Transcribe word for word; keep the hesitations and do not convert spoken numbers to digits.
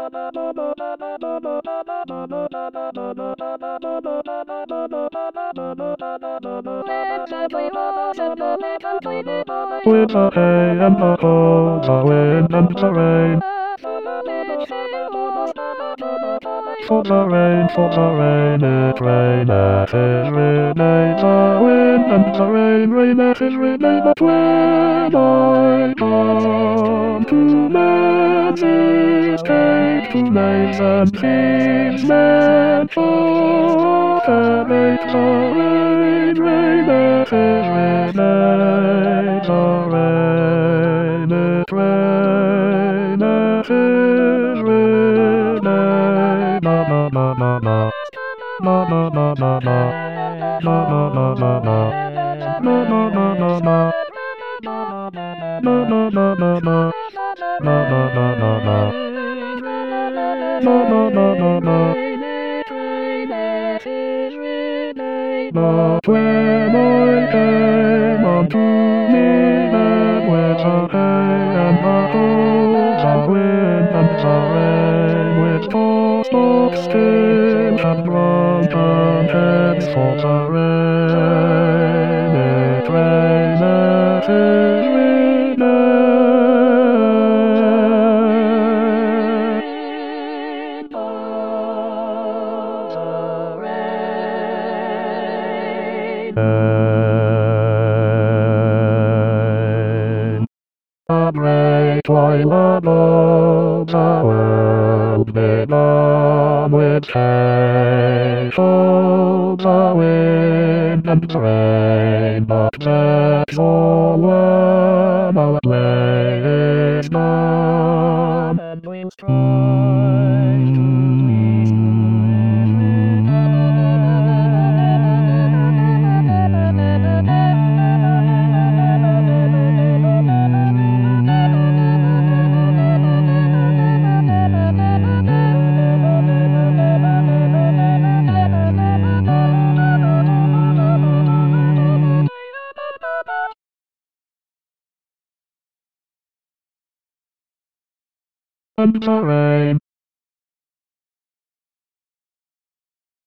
With the hay and the cold, the wind and the rain. For the rain, for the rain, it raineth, it raineth, the wind and the rain, raineth, it raineth, but when I come to meditate, to make and things men thought, and make the rain, raineth, it raineth, the rain, it raineth, it raineth, na na na na na, na na na na na, na na na na na, na na na na na, na na na na na, na na na na na, na na na na na. But when I came unto me, then with the hay and the cold, the wind and the rain, with tossed ox tail and drunken heads for the rain, it raineth, it raineth. The great while above the world below with hay, so the wind and the rain, but that's all when our play is done. And the rain.